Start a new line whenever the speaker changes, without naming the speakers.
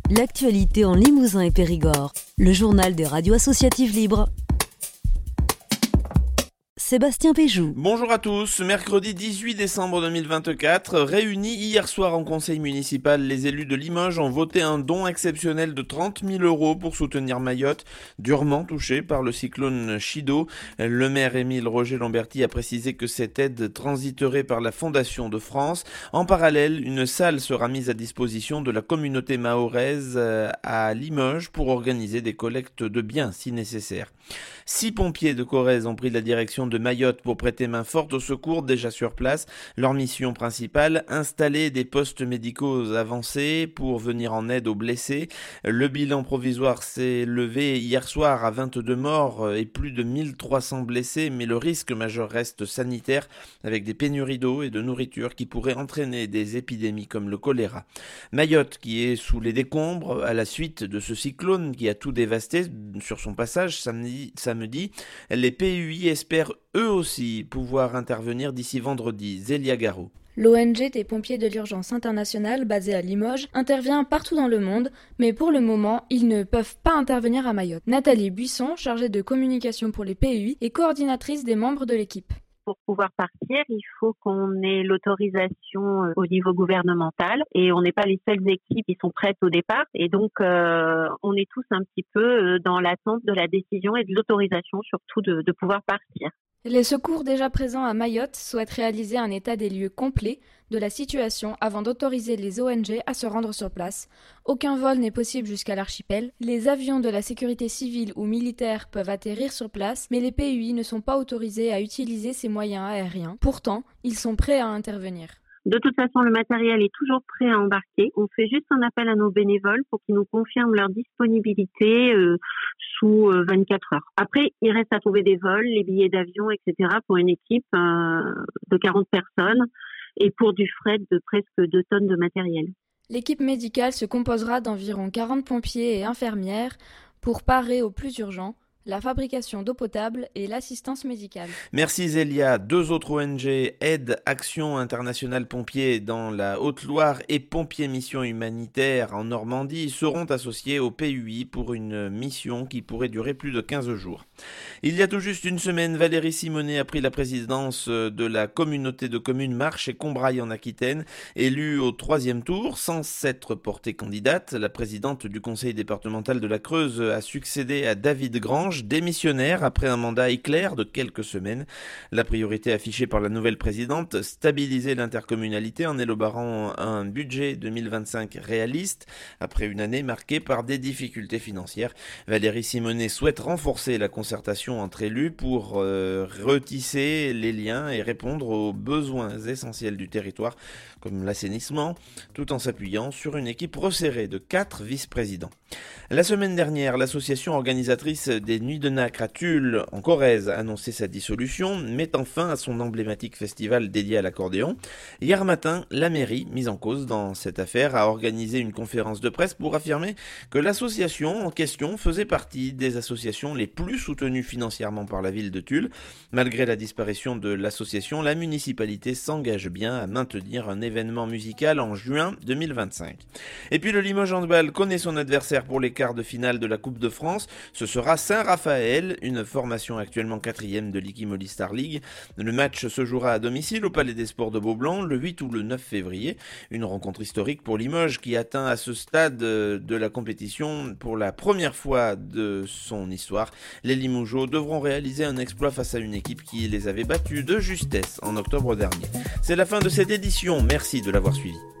L'actualité en Limousin et Périgord. Le journal des radios associatives libres. Sébastien Péjou.
Bonjour à tous. Mercredi 18 décembre 2024, réunis hier soir en conseil municipal, les élus de Limoges ont voté un don exceptionnel de 30 000 € pour soutenir Mayotte, durement touchée par le cyclone Chido. Le maire Émile Roger Lamberty a précisé que cette aide transiterait par la Fondation de France. En parallèle, une salle sera mise à disposition de la communauté mahoraise à Limoges pour organiser des collectes de biens si nécessaire. 6 pompiers de Corrèze ont pris la direction de Mayotte pour prêter main forte au secours déjà sur place. Leur mission principale, installer des postes médicaux avancés pour venir en aide aux blessés. Le bilan provisoire s'est levé hier soir à 22 morts et plus de 1300 blessés, mais le risque majeur reste sanitaire avec des pénuries d'eau et de nourriture qui pourraient entraîner des épidémies comme le choléra. Mayotte qui est sous les décombres à la suite de ce cyclone qui a tout dévasté sur son passage samedi. Les PUI espèrent eux aussi pouvoir intervenir d'ici vendredi. Zélia Garot.
L'ONG des pompiers de l'urgence internationale, basée à Limoges, intervient partout dans le monde, mais pour le moment, ils ne peuvent pas intervenir à Mayotte. Nathalie Buisson, chargée de communication pour les PUI, est coordinatrice des membres de l'équipe.
Pour pouvoir partir, il faut qu'on ait l'autorisation au niveau gouvernemental et on n'est pas les seules équipes qui sont prêtes au départ et donc on est tous un petit peu dans l'attente de la décision et de l'autorisation surtout de pouvoir partir.
Les secours déjà présents à Mayotte souhaitent réaliser un état des lieux complet de la situation avant d'autoriser les ONG à se rendre sur place. Aucun vol n'est possible jusqu'à l'archipel. Les avions de la sécurité civile ou militaire peuvent atterrir sur place, mais les PUI ne sont pas autorisés à utiliser ces moyens aériens. Pourtant, ils sont prêts à intervenir.
De toute façon, le matériel est toujours prêt à embarquer. On fait juste un appel à nos bénévoles pour qu'ils nous confirment leur disponibilité sous 24 heures. Après, il reste à trouver des vols, les billets d'avion, etc. pour une équipe de 40 personnes et pour du fret de presque 2 tonnes de matériel.
L'équipe médicale se composera d'environ 40 pompiers et infirmières pour parer au plus urgent, la fabrication d'eau potable et l'assistance médicale.
Merci Zélia. 2 autres ONG, Aide Action Internationale Pompiers dans la Haute-Loire et Pompiers Mission Humanitaire en Normandie, seront associés au PUI pour une mission qui pourrait durer plus de 15 jours. Il y a tout juste une semaine, Valérie Simonet a pris la présidence de la communauté de communes Marche et Combrailles en Aquitaine, élue au 3e tour, sans s'être portée candidate. La présidente du conseil départemental de la Creuse a succédé à David Grange, démissionnaire après un mandat éclair de quelques semaines. La priorité affichée par la nouvelle présidente, stabiliser l'intercommunalité en élaborant un budget 2025 réaliste après une année marquée par des difficultés financières. Valérie Simonet souhaite renforcer la concertation entre élus pour retisser les liens et répondre aux besoins essentiels du territoire comme l'assainissement, tout en s'appuyant sur une équipe resserrée de 4 vice-présidents. La semaine dernière, l'association organisatrice des Nuits de Nacre à Tulle, en Corrèze, a annoncé sa dissolution, mettant fin à son emblématique festival dédié à l'accordéon. Hier matin, la mairie, mise en cause dans cette affaire, a organisé une conférence de presse pour affirmer que l'association en question faisait partie des associations les plus soutenues financièrement par la ville de Tulle. Malgré la disparition de l'association, la municipalité s'engage bien à maintenir un événement musical en juin 2025. Et puis le Limoges Handball connaît son adversaire pour les quarts de finale de la Coupe de France. Ce sera Saint-Raphaël, une formation actuellement 4e de l'Ikimoli Star League. Le match se jouera à domicile au Palais des Sports de Beaublanc le 8 ou le 9 février. Une rencontre historique pour Limoges qui atteint à ce stade de la compétition pour la première fois de son histoire. Les Limougeaux devront réaliser un exploit face à une équipe qui les avait battus de justesse en octobre dernier. C'est la fin de cette édition. Merci de l'avoir suivi.